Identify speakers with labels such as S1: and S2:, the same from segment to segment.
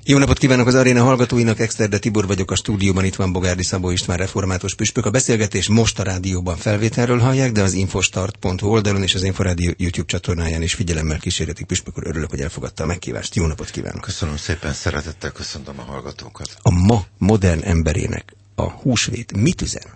S1: Jó napot kívánok az aréna hallgatóinak, Exterde Tibor vagyok a stúdióban, itt van Bogárdi Szabó István református püspök. A beszélgetés most a rádióban felvételről hallják, de az infostart.hu oldalon és az Inforádió YouTube csatornáján is figyelemmel kísérletik. Püspök úr, örülök, hogy elfogadta a meghívást. Jó napot kívánok!
S2: Köszönöm szépen, szeretettel köszöntöm a hallgatókat.
S1: A ma modern emberének a húsvét mit üzen?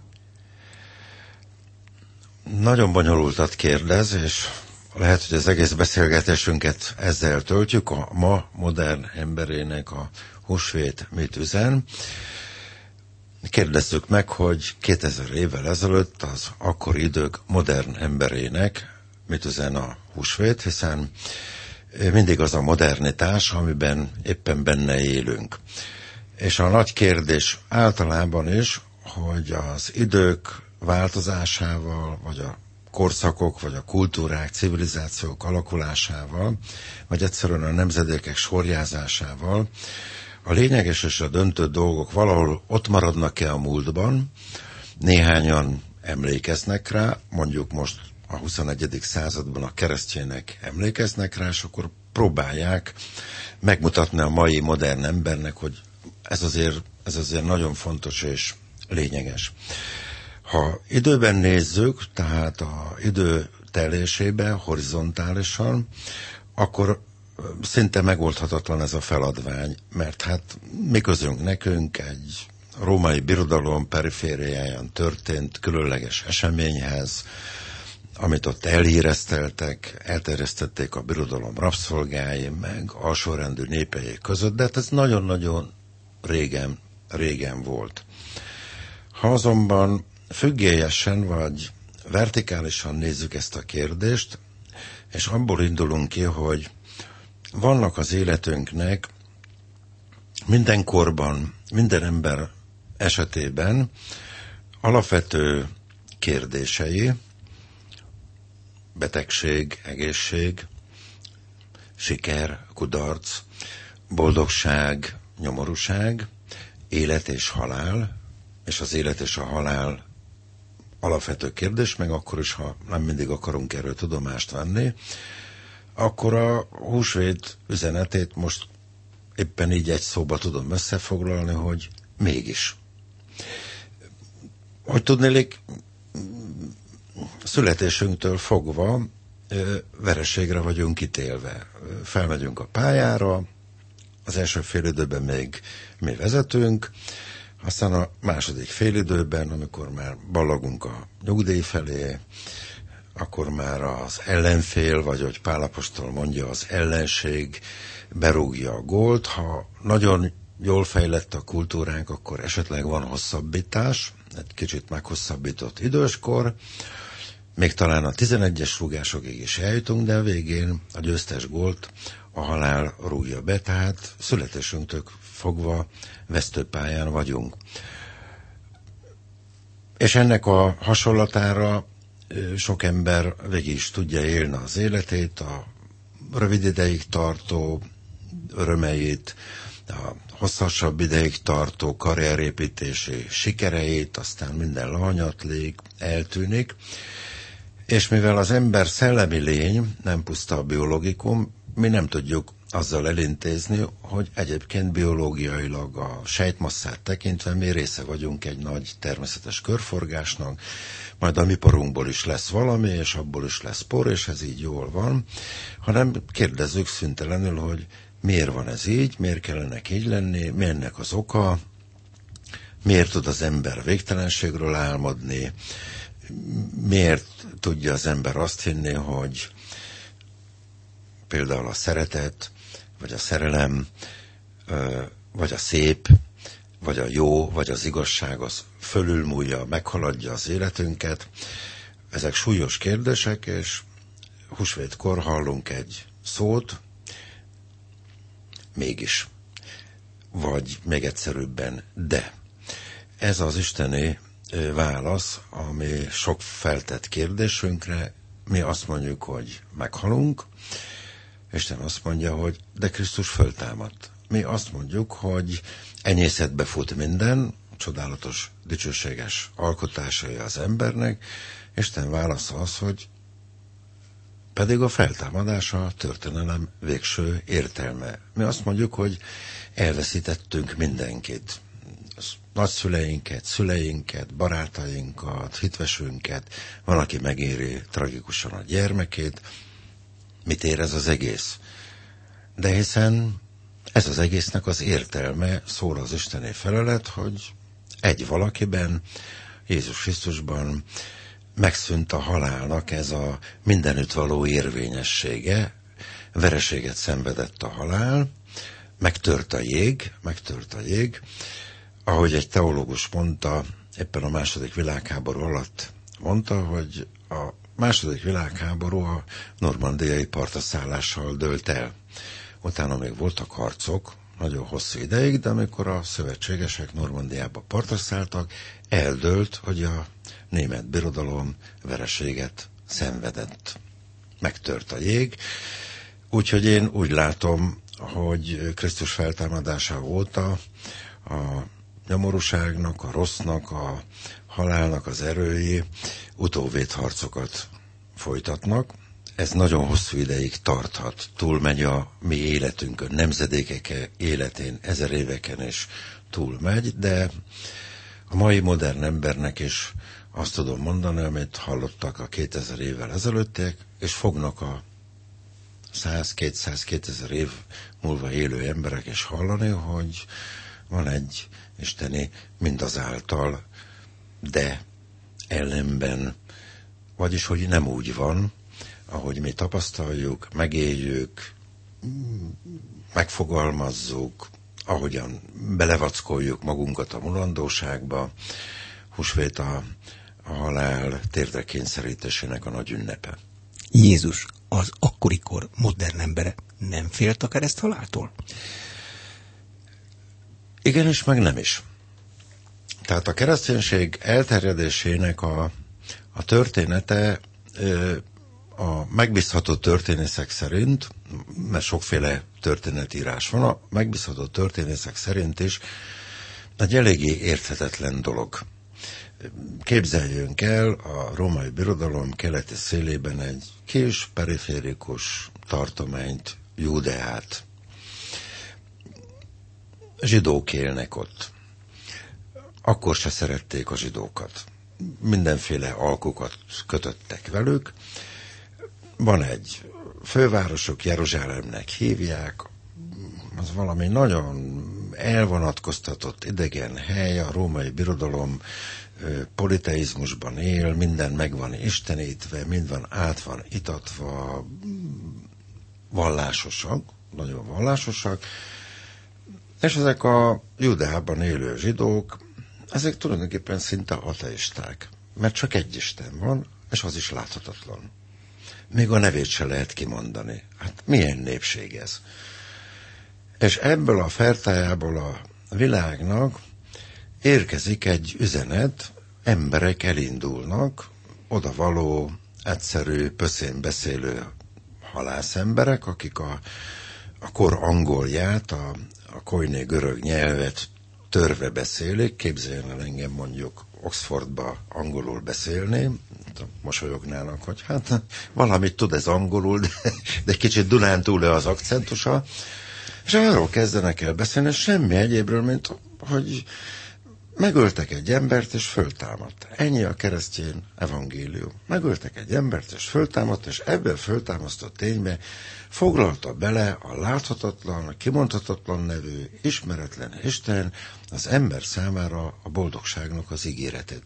S2: Nagyon bonyolultat kérdez, és lehet, hogy az egész beszélgetésünket ezzel töltjük. A ma modern emberének a húsvét mit üzen? Kérdezzük meg, hogy 2000 évvel ezelőtt az akkori idők modern emberének mit üzen a húsvét, hiszen mindig az a modernitás, amiben éppen benne élünk. És a nagy kérdés általában is, hogy az idők változásával, vagy a korszakok, vagy a kultúrák, civilizációk alakulásával, vagy egyszerűen a nemzedékek sorjázásával a lényeges és a döntő dolgok valahol ott maradnak-e a múltban, néhányan emlékeznek rá, mondjuk most a 21. században a keresztjének emlékeznek rá, és akkor próbálják megmutatni a mai modern embernek, hogy ez azért nagyon fontos és lényeges. Ha időben nézzük, tehát a idő telésében, horizontálisan, akkor szinte megoldhatatlan ez a feladvány, mert hát mi közünk nekünk egy római birodalom perifériáján történt különleges eseményhez, amit ott elterjesztették a birodalom rabszolgái, meg alsórendű népei között, de hát ez nagyon-nagyon régen volt. Ha azonban függélyesen vagy vertikálisan nézzük ezt a kérdést, és abból indulunk ki, hogy vannak az életünknek minden korban, minden ember esetében alapvető kérdései, betegség, egészség, siker, kudarc, boldogság, nyomorúság, élet és halál, és az élet és a halál alapvető kérdés, meg akkor is, ha nem mindig akarunk erről tudomást venni, akkor a húsvét üzenetét most éppen így egy szóba tudom összefoglalni, hogy mégis. Hogy tudnélik, születésünktől fogva vereségre vagyunk ítélve. Felmegyünk a pályára, az első félidőben még mi vezetünk, aztán a második félidőben, amikor már ballagunk a nyugdíj felé, akkor már az ellenfél, vagy hogy Pál apostol mondja, az ellenség berúgja a gólt. Ha nagyon jól fejlett a kultúránk, akkor esetleg van hosszabbítás, egy kicsit meghosszabbított időskor, még talán a 11-es rúgásokig is eljutunk, de a végén a győztes gólt a halál rúgja be, tehát születésünktől fogva vesztőpályán vagyunk. És ennek a hasonlatára sok ember végig is tudja élni az életét, a rövid ideig tartó örömeit, a hosszasabb ideig tartó karrierépítési sikereit, aztán minden lahanyatlik, eltűnik, és mivel az ember szellemi lény, nem puszta a biológikum, mi nem tudjuk azzal elintézni, hogy egyébként biológiailag a sejtmasszát tekintve mi része vagyunk egy nagy természetes körforgásnak, majd a mi porunkból is lesz valami, és abból is lesz por, és ez így jól van, hanem kérdezzük szüntelenül, hogy miért van ez így, miért kellene így lenni, mi ennek az oka, miért tud az ember végtelenségről álmodni, miért tudja az ember azt hinni, hogy például a szeretet, vagy a szerelem, vagy a szép, vagy a jó, vagy az igazság, az fölülmúlja, meghaladja az életünket. Ezek súlyos kérdések, és húsvétkor hallunk egy szót, mégis. Vagy még egyszerűbben, de. Ez az isteni válasz, ami sok feltett kérdésünkre. Mi azt mondjuk, hogy meghalunk, Isten azt mondja, hogy de Krisztus föltámadt. Mi azt mondjuk, hogy enyészetbe fut minden, csodálatos, dicsőséges alkotásai az embernek. Isten válasza az, hogy pedig a feltámadás a történelem végső értelme. Mi azt mondjuk, hogy elveszítettünk mindenkit. Nagyszüleinket, szüleinket, barátainkat, hitvesünket, van, aki megéri tragikusan a gyermekét. Mit ér ez az egész? De hiszen ez az egésznek az értelme, szól az isteni felelet, hogy egy valakiben, Jézus Krisztusban megszűnt a halálnak ez a mindenütt való érvényessége, vereséget szenvedett a halál, megtört a jég, ahogy egy teológus mondta, éppen a II. Világháború alatt mondta, hogy a II. Világháború a normandiai partaszállással dőlt el. Utána még voltak harcok, nagyon hosszú ideig, de amikor a szövetségesek Normandiába partra szálltak, eldőlt, hogy a német birodalom vereséget szenvedett. Megtört a jég, úgyhogy én úgy látom, hogy Krisztus feltámadása óta a nyomorúságnak, a rossznak, a halálnak az erői utóvédharcokat folytatnak. Ez nagyon hosszú ideig tarthat, túlmegy a mi életünkön, nemzedékek életén, 1000 éveken is túlmegy, de a mai modern embernek is azt tudom mondani, amit hallottak a 2000 évvel ezelőttek, és fognak a 100-200-2000 év múlva élő emberek is hallani, hogy van egy isteni mindazáltal, de ellenben, vagyis hogy nem úgy van, ahogy mi tapasztaljuk, megéljük, megfogalmazzuk, ahogyan belevackoljuk magunkat a mulandóságba. Húsvét a halál térdre kényszerítésének a nagy ünnepe.
S1: Jézus, az akkorikor modern embere nem félt a kereszthaláltól?
S2: Igen is, meg nem is. Tehát a kereszténység elterjedésének a története a megbízható történészek szerint, mert sokféle történetírás van, a megbízható történészek szerint is egy eléggé érthetetlen dolog. Képzeljünk el a római birodalom keleti szélében egy kis periférikus tartományt, Júdeát. Zsidók élnek ott. Akkor se szerették a zsidókat. Mindenféle alkukat kötöttek velük. Van egy fővárosok, Jeruzsálemnek hívják, az valami nagyon elvonatkoztatott idegen hely, a római birodalom politeizmusban él, minden meg van istenítve, mind van át van itatva, vallásosak, nagyon vallásosak, és ezek a Judeában élő zsidók, ezek tulajdonképpen szinte ateisták, mert csak egy Isten van, és az is láthatatlan. Még a nevét se lehet kimondani. Hát milyen népség ez? És ebből a fertájából a világnak érkezik egy üzenet, emberek elindulnak, odavaló, egyszerű, pöszén beszélő halászemberek, akik a kor angolját, a koiné görög nyelvet törve beszélik. Képzeljen el engem mondjuk Oxfordba angolul beszélni, mosolyognának, hogy hát valamit tud ez angolul, de kicsit dunántúl-e az akcentusa, és arról kezdenek el beszélni, semmi egyébről, mint hogy megöltek egy embert, és föltámadt. Ennyi a keresztény evangélium. Megöltek egy embert, és föltámadt, és ebben föltámasztott ténybe foglalta bele a láthatatlan, a kimondhatatlan nevű, ismeretlen Isten az ember számára a boldogságnak az ígéretét.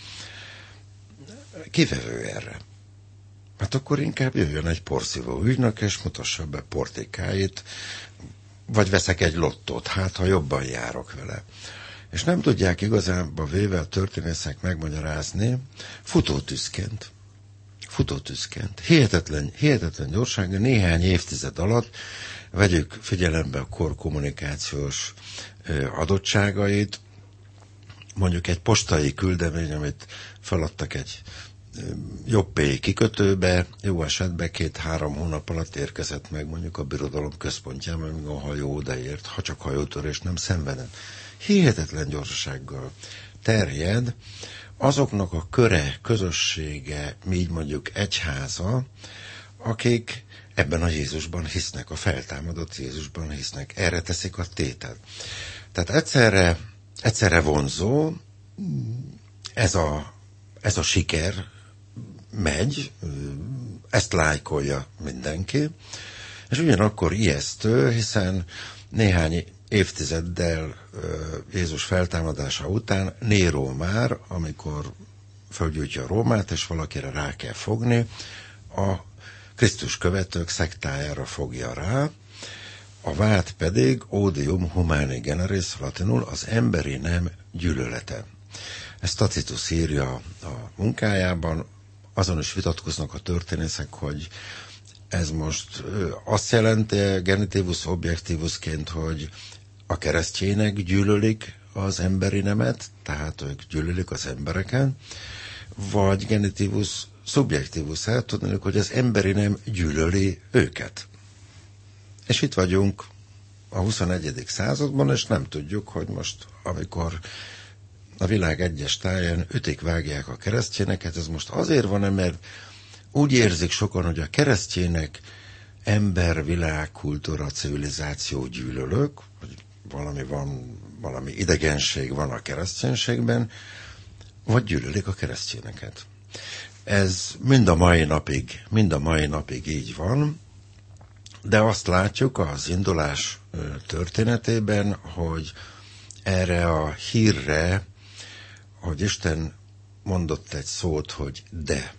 S2: Kivevő erre. Hát akkor inkább jöjjön egy porszívó ügynök, és mutassa be portékáit, vagy veszek egy lottót, hát ha jobban járok vele. És nem tudják igazából véve a történészek megmagyarázni, futótűzként. Hihetetlen gyorsággal, néhány évtized alatt, vegyük figyelembe a kor kommunikációs adottságait, mondjuk egy postai küldemény, amit feladtak egy jobbpéi kikötőbe, jó esetben 2-3 hónap alatt érkezett meg mondjuk a birodalom központjában, amíg a hajó odaért, ha csak hajótörés nem szenvedett. Hihetetlen gyorsasággal terjed azoknak a köre, közössége, mi így mondjuk egyháza, akik ebben a Jézusban hisznek, a feltámadott Jézusban hisznek. Erre teszik a tétet. Tehát egyszerre vonzó, ez a siker megy, ezt lájkolja mindenki, és ugyanakkor ijesztő, hiszen néhány évtizeddel Jézus feltámadása után Néró már, amikor fölgyújtja Rómát, és valakire rá kell fogni, a Krisztus követők szektájára fogja rá, a vád pedig odium humani generis, latinul az emberi nem gyűlölete. Ezt Tacitus írja a munkájában, azon is vitatkoznak a történészek, hogy ez most azt jelenti genitivus objektivusként, hogy a keresztjének gyűlölik az emberi nemet, tehát ők gyűlölik az embereken, vagy genitivus subjektivus, tudni, hogy az emberi nem gyűlöli őket. És itt vagyunk a 21. században, és nem tudjuk, hogy most, amikor a világ egyes táján ütik-vágják a keresztjéneket, ez most azért van-e, mert úgy érzik sokan, hogy a keresztjének ember, világ, kultúra, civilizáció gyűlölők, hogy valami idegenség van a kereszténységben, vagy gyűlölik a keresztjéneket. Ez mind a mai napig így van, de azt látjuk az indulás történetében, hogy erre a hírre, hogy Isten mondott egy szót, hogy de,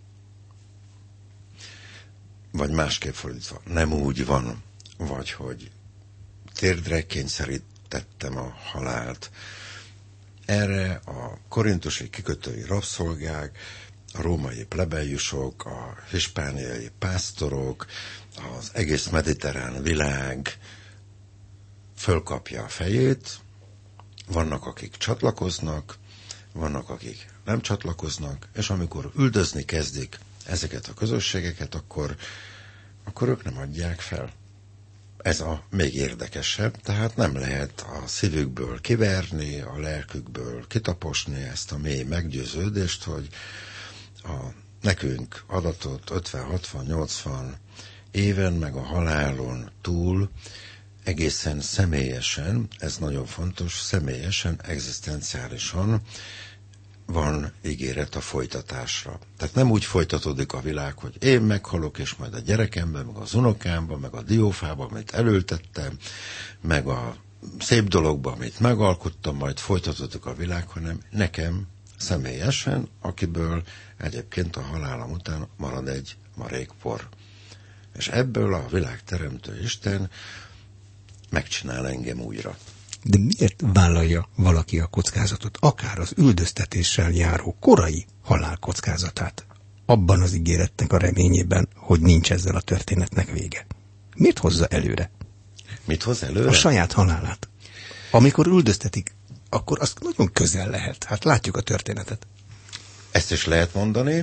S2: vagy másképp fordítva, nem úgy van, vagy hogy térdre kényszerítettem a halált. Erre a korintusi kikötői rabszolgák, a római plebejusok, a hispániai pásztorok, az egész mediterrán világ fölkapja a fejét, vannak, akik csatlakoznak, vannak, akik nem csatlakoznak, és amikor üldözni kezdik ezeket a közösségeket, akkor ők nem adják fel. Ez a még érdekesebb, tehát nem lehet a szívükből kiverni, a lelkükből kitaposni ezt a mély meggyőződést, hogy a nekünk adatot 50-60-80 éven, meg a halálon túl egészen személyesen, ez nagyon fontos, személyesen, egzisztenciálisan van ígéret a folytatásra. Tehát nem úgy folytatódik a világ, hogy én meghalok, és majd a gyerekemben, meg az unokámban, meg a diófában, amit elültettem, meg a szép dologban, amit megalkottam, majd folytatódik a világ, hanem nekem személyesen, akiből egyébként a halálam után marad egy marék por. És ebből a világteremtő Isten megcsinál engem újra.
S1: De miért vállalja valaki a kockázatot, akár az üldöztetéssel járó korai halál kockázatát, abban az ígéretnek a reményében, hogy nincs ezzel a történetnek vége? Miért hozza előre?
S2: Mit hoz előre?
S1: A saját halálát. Amikor üldöztetik, akkor az nagyon közel lehet. Hát látjuk a történetet.
S2: Ezt is lehet mondani,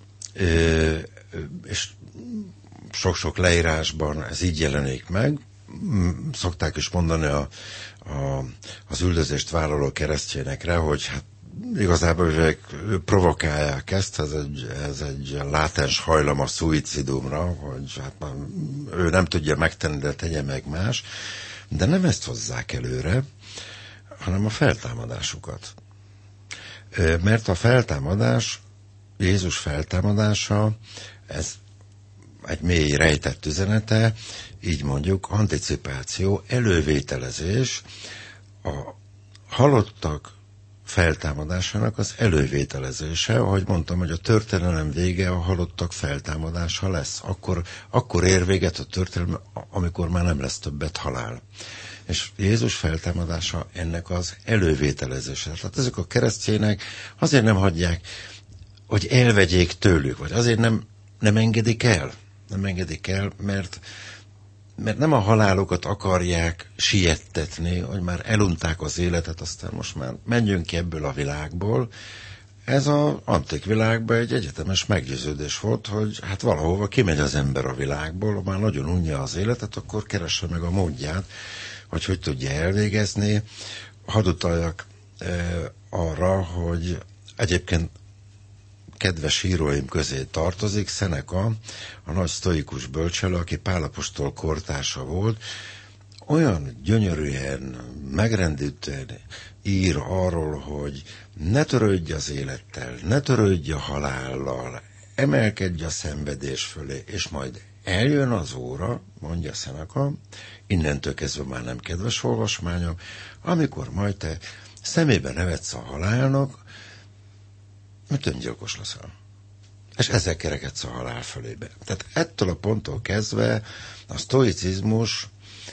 S2: és sok-sok leírásban ez így jelenik meg. Szokták is mondani az üldözést vállaló keresztényekre, hogy hát igazából ők provokálják ezt, ez egy látens hajlam a szuicidumra, hogy hát ő nem tudja megtenni, de tegye meg más. De nem ezt hozzák előre, hanem a feltámadásukat. Mert a feltámadás, Jézus feltámadása, ez egy mély rejtett üzenete, így mondjuk anticipáció, elővételezés, a halottak feltámadásának az elővételezése, ahogy mondtam, hogy a történelem vége a halottak feltámadása lesz. Akkor ér véget a történelem, amikor már nem lesz többet halál. És Jézus feltámadása ennek az elővételezése. Tehát ezek a keresztjének azért nem hagyják, hogy elvegyék tőlük, vagy azért nem engedik el. Nem engedik el, mert nem a halálokat akarják siettetni, hogy már elunták az életet, aztán most már menjünk ki ebből a világból. Ez az antik világban egy egyetemes meggyőződés volt, hogy hát valahova kimegy az ember a világból, már nagyon unja az életet, akkor keresse meg a módját, hogy tudja elvégezni. Hadd utaljak arra, hogy egyébként kedves íróim közé tartozik, Seneca, a nagy sztoikus bölcselő, aki Pál apostol kortársa volt, olyan gyönyörűen, megrendítően ír arról, hogy ne törődj az élettel, ne törődj a halállal, emelkedj a szenvedés fölé, és majd eljön az óra, mondja Seneca, innentől kezdve már nem kedves olvasmányom, amikor majd te szemébe nevetsz a halálnak, mert öngyilkos leszel. És ezzel kerekedsz a halál fölébe. Tehát ettől a ponttól kezdve a sztoicizmus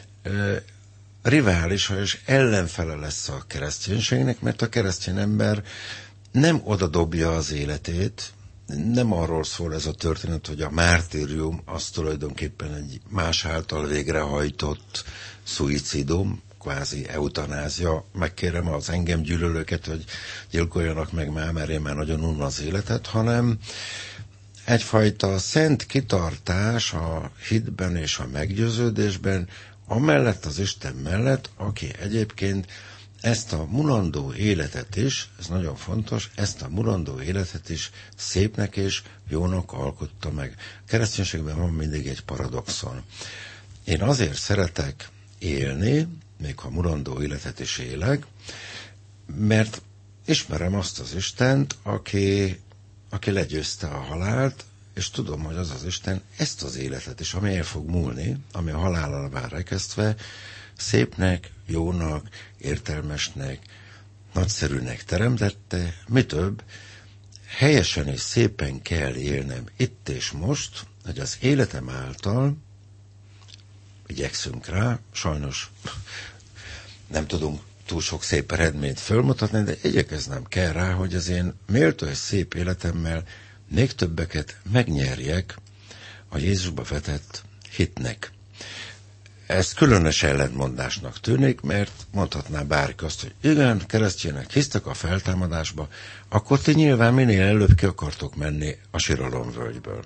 S2: riválisa és ellenfele lesz a kereszténységnek, mert a keresztény ember nem oda dobja az életét, nem arról szól ez a történet, hogy a mártírium az tulajdonképpen egy más által végrehajtott szuicidum, kvázi eutanázia, megkérem az engem gyűlölőket, hogy gyilkoljanak meg már, mert én már nagyon unom az életet, hanem egyfajta szent kitartás a hitben és a meggyőződésben, amellett az Isten mellett, aki egyébként ezt a mulandó életet is, ez nagyon fontos, ezt a mulandó életet is szépnek és jónak alkotta meg. A kereszténységben van mindig egy paradoxon. Én azért szeretek élni, még ha mulandó életet is élek, mert ismerem azt az Istent, aki legyőzte a halált, és tudom, hogy az az Isten ezt az életet is, ami el fog múlni, ami a halállal vár rekesztve, szépnek, jónak, értelmesnek, nagyszerűnek teremtette, mi több, helyesen és szépen kell élnem itt és most, hogy az életem által igyekszünk rá, sajnos nem tudunk túl sok szép eredményt fölmutatni, de igyekeznem kell rá, hogy az én méltó és szép életemmel még többeket megnyerjek a Jézusba vetett hitnek. Ez különös ellentmondásnak tűnik, mert mondhatná bárki azt, hogy igen, keresztjének hisztek a feltámadásba, akkor ti nyilván minél előbb ki akartok menni a siralomvölgyből.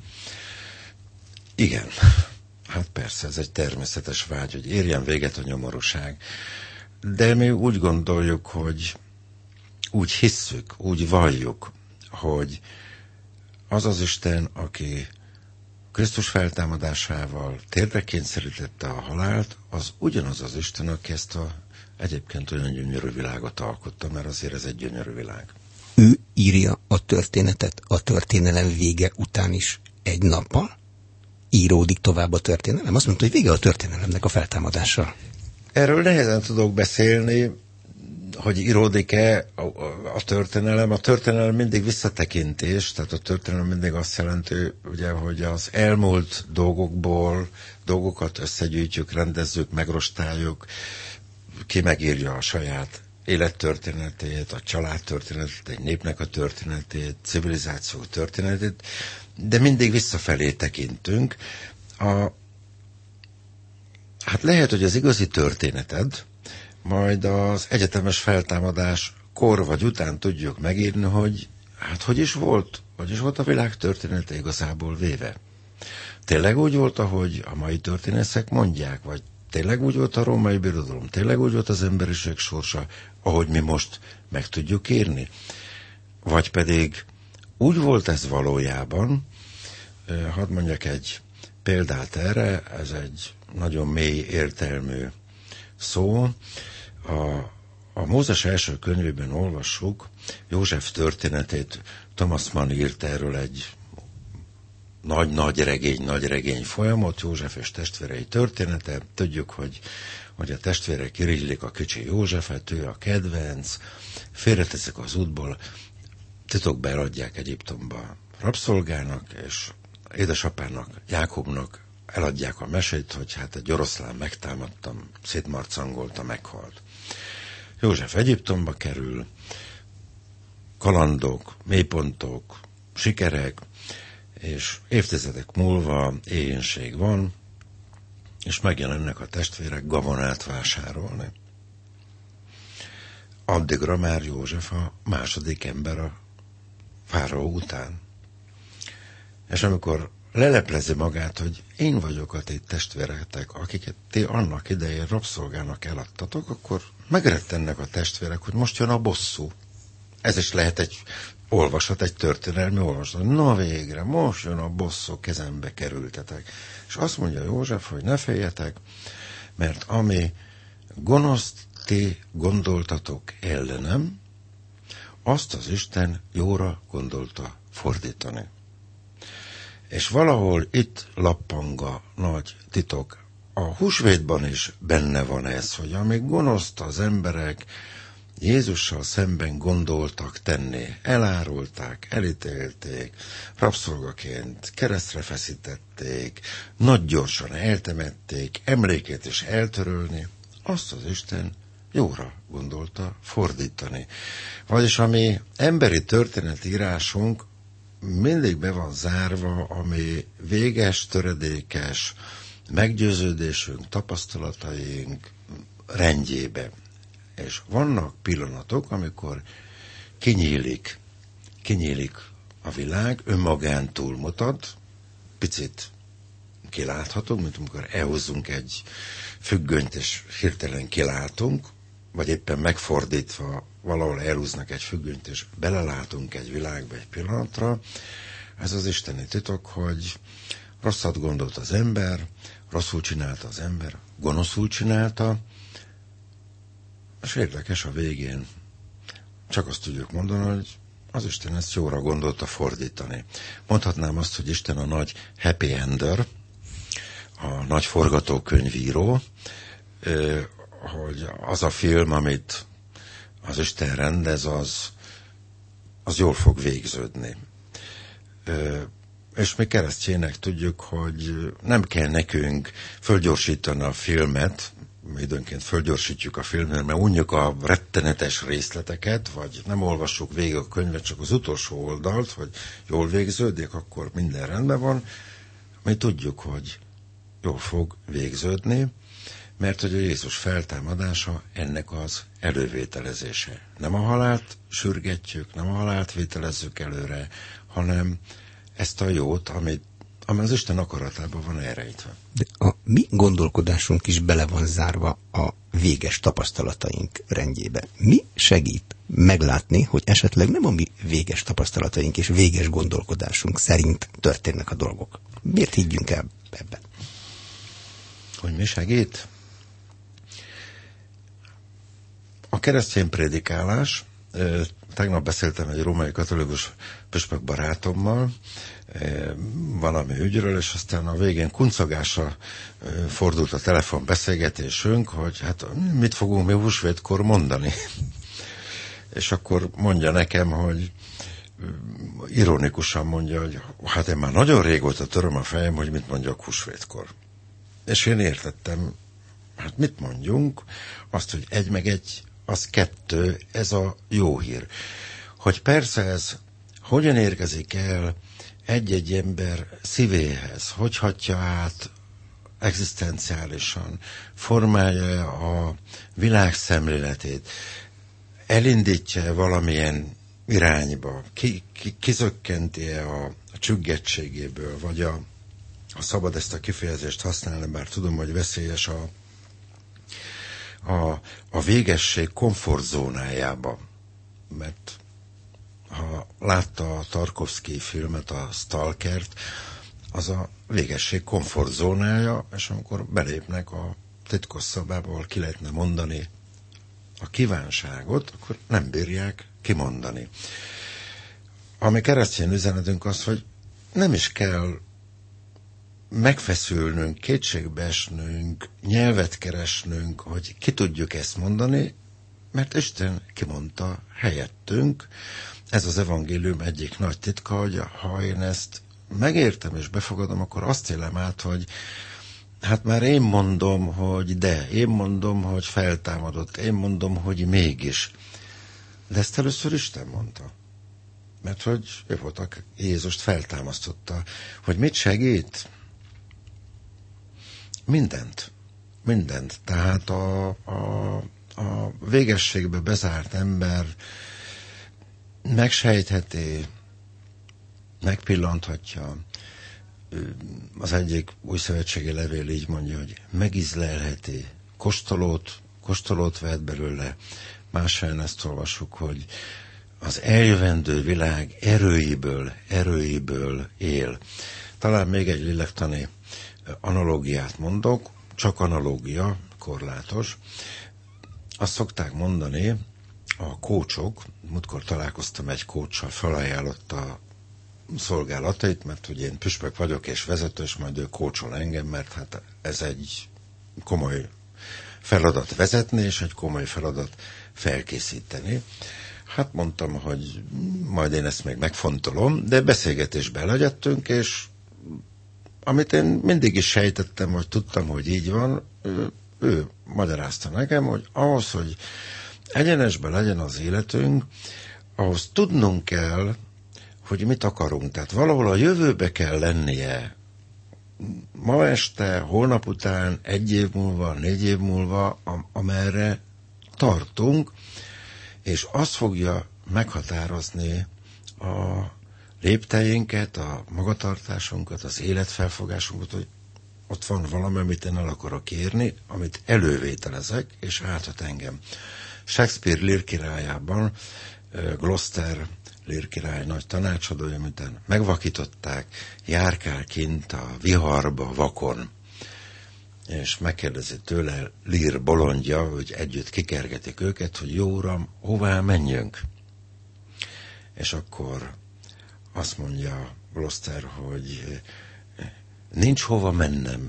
S2: Igen, hát persze, ez egy természetes vágy, hogy érjen véget a nyomorúság. De mi úgy gondoljuk, hogy úgy hisszük, úgy valljuk, hogy az az Isten, aki Krisztus feltámadásával térdre kényszerítette a halált, az ugyanaz az Isten, aki ezt a egyébként olyan gyönyörű világot alkotta, mert azért ez egy gyönyörű világ.
S1: Ő írja a történetet a történelem vége után is egy nappal? Íródik tovább a történelem? Azt mondta, hogy vége a történelemnek a feltámadással.
S2: Erről nehezen tudok beszélni, hogy íródik-e a történelem. A történelem mindig visszatekintés, tehát a történelem mindig azt jelenti, ugye, hogy az elmúlt dolgokból dolgokat összegyűjtjük, rendezzük, megrostáljuk, ki megírja a saját élettörténetét, a családtörténetét, egy népnek a történetét, civilizáció történetét, de mindig visszafelé tekintünk. Hát lehet, hogy az igazi történeted majd az egyetemes feltámadás kor vagy után tudjuk megírni, hogy hát hogy is volt a világ története igazából véve. Tényleg úgy volt, ahogy a mai történészek mondják, vagy tényleg úgy volt a római birodalom, tényleg úgy volt az emberiség sorsa, ahogy mi most meg tudjuk írni. Vagy pedig úgy volt ez valójában, hadd mondjak egy példát erre, ez egy nagyon mély értelmű szó. A Mózes első könyvében olvassuk József történetét. Thomas Mann írt erről egy nagy regény folyamot, József és testvérei története. Tudjuk, hogy a testvérek kirigylik a kicsi Józsefet, ő a kedvenc, félreteszik az útból, titokba eladják Egyiptomba rabszolgának, és édesapának, Jákobnak eladják a mesét, hogy hát egy oroszlán megtámadtam, szétmarcangolta, meghalt. József Egyiptomba kerül, kalandok, mélypontok, sikerek, és évtizedek múlva éhínség van, és megjelennek a testvérek gabonát vásárolni. Addigra már József a második ember a fáraó után. És amikor leleplezi magát, hogy én vagyok a ti testvéretek, akiket ti annak idején rabszolgának eladtatok, akkor megrettennek a testvérek, hogy most jön a bosszú. Ez is lehet egy olvashat egy történelmi olvasat. Na végre, most jön a bosszok, kezembe kerültetek. És azt mondja József, hogy ne féljetek, mert ami gonoszt ti gondoltatok ellenem, azt az Isten jóra gondolta fordítani. És valahol itt lappang a nagy titok. A húsvétban is benne van ez, hogy amíg gonoszt az emberek Jézussal szemben gondoltak tenni, elárulták, elítélték, rabszolgaként keresztre feszítették, nagy gyorsan eltemették, emlékét is eltörölni, azt az Isten jóra gondolta fordítani. Vagyis ami emberi történetírásunk mindig be van zárva, ami véges, töredékes, meggyőződésünk, tapasztalataink rendjébe. És vannak pillanatok, amikor kinyílik a világ, önmagán túlmutat, picit kiláthatunk, mint amikor elhozzunk egy függönyt, és hirtelen kilátunk, vagy éppen megfordítva valahol elhúznak egy függönyt, és belelátunk egy világba egy pillanatra. Ez az isteni titok, hogy rosszat gondolt az ember, rosszul csinálta az ember, gonoszul csinálta, és érdekes a végén. Csak azt tudjuk mondani, hogy az Isten ezt jóra gondolta fordítani. Mondhatnám azt, hogy Isten a nagy happy ender, a nagy forgatókönyvíró, hogy az a film, amit az Isten rendez, az jól fog végződni. És mi keresztjének tudjuk, hogy nem kell nekünk fölgyorsítani a filmet, időnként fölgyorsítjuk a filmet, mert unjuk a rettenetes részleteket, vagy nem olvassuk végig a könyvet, csak az utolsó oldalt, hogy jól végződik, akkor minden rendben van. Mi tudjuk, hogy jól fog végződni, mert hogy a Jézus feltámadása ennek az elővételezése. Nem a halált sürgetjük, nem a halált vételezzük előre, hanem ezt a jót, ami az Isten akaratában van elrejtve.
S1: De a mi gondolkodásunk is bele van zárva a véges tapasztalataink rendjébe. Mi segít meglátni, hogy esetleg nem a mi véges tapasztalataink és véges gondolkodásunk szerint történnek a dolgok? Miért higgyünk el ebben?
S2: Hogy mi segít? A keresztény prédikálás, tegnap beszéltem egy római katolikus püspök barátommal valami ügyről, és aztán a végén kuncogásra fordult a telefonbeszélgetésünk, hogy hát mit fogunk mi húsvétkor mondani. És akkor mondja nekem, hogy ironikusan mondja, hogy hát én már nagyon régóta töröm a fejem, hogy mit mondjak húsvétkor. És én értettem, hát mit mondjunk? Azt, hogy 1 meg 1 az 2, ez a jó hír. Hogy persze ez hogyan érkezik el egy-egy ember szívéhez, hogy hatja át egzisztenciálisan, formálja a világszemléletét, elindítja valamilyen irányba, kizökkenti-e a csüggettségéből, vagy ha szabad ezt a kifejezést használni, bár tudom, hogy veszélyes a végesség komfortzónájába. Mert ha látta a Tarkovszky filmet, a Stalkert, az a végesség komfortzónája, és amikor belépnek a titkos szobából, ki lehetne mondani a kívánságot, akkor nem bírják kimondani. Ami keresztény üzenetünk az, hogy nem is kell megfeszülnünk, kétségbeesnünk, nyelvet keresnünk, hogy ki tudjuk ezt mondani, mert Isten kimondta helyettünk. Ez az evangélium egyik nagy titka, hogy ha én ezt megértem és befogadom, akkor azt élem át, hogy hát már én mondom, hogy de, én mondom, hogy feltámadott, én mondom, hogy mégis. De ezt először Isten mondta. Mert hogy ő voltak, Jézust feltámasztotta. Hogy mit segít? Mindent. Tehát a végességbe bezárt ember megsejtheti, megpillanthatja. Az egyik új szövetségi levél így mondja, hogy megízlelheti, kóstolót vehet belőle. Más helyen ezt olvassuk, hogy az eljövendő világ erőiből él. Talán még egy lélektani analógiát mondok, csak analógia, korlátos. Azt szokták mondani, a kócsok, múltkor találkoztam egy kóccsal, felajánlotta a szolgálatait, mert hogy én püspök vagyok és vezető, és majd ő kócsol engem, mert hát ez egy komoly feladat vezetni, és egy komoly feladat felkészíteni. Hát mondtam, hogy majd én ezt még megfontolom, de beszélgetésbe elegyedtünk, és amit én mindig is sejtettem, hogy tudtam, hogy így van, ő magyarázta nekem, hogy ahhoz, hogy egyenesben legyen az életünk, ahhoz tudnunk kell, hogy mit akarunk. Tehát valahol a jövőbe kell lennie. Ma este, holnap után, 1 év múlva, 4 év múlva, amerre tartunk, és az fogja meghatározni a lépteinket, a magatartásunkat, az életfelfogásunkat, hogy ott van valami, amit én el akarok érni, amit elővételezek, és áthat engem. Shakespeare lírkirályában Gloucester lírkirály nagy tanácsadója, miután megvakították, járkál kint a viharba vakon, és megkérdezi tőle Lear bolondja, hogy együtt kikergetik őket, hogy jó uram, hová menjünk? És akkor azt mondja Gloucester, hogy nincs hova mennem.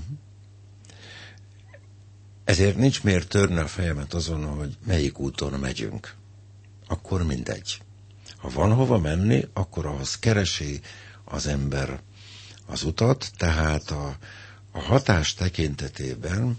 S2: Ezért nincs miért törni a fejemet azon, hogy melyik úton megyünk. Akkor mindegy. Ha van hova menni, akkor ahhoz keresi az ember az utat, tehát a hatás tekintetében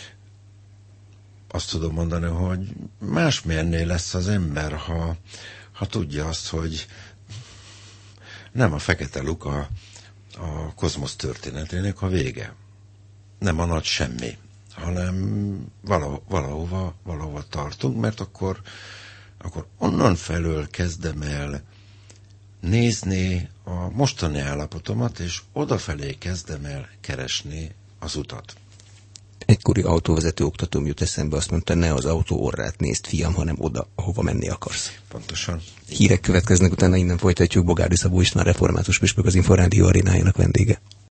S2: azt tudom mondani, hogy másmilyenné lesz az ember, ha tudja azt, hogy nem a fekete luk a kozmosz történetének a vége. Nem a nagy semmi, hanem valahova tartunk, mert akkor onnan felől kezdem el nézni a mostani állapotomat, és odafelé kezdem el keresni az utat.
S1: Egykori autóvezető oktatóm jut eszembe, azt mondta, ne az autó orrát nézd, fiam, hanem oda, ahova menni akarsz.
S2: Pontosan.
S1: Hírek következnek, utána innen folytatjuk. Bogádi Szabó István református püspök, az Inforádió arénájának vendége.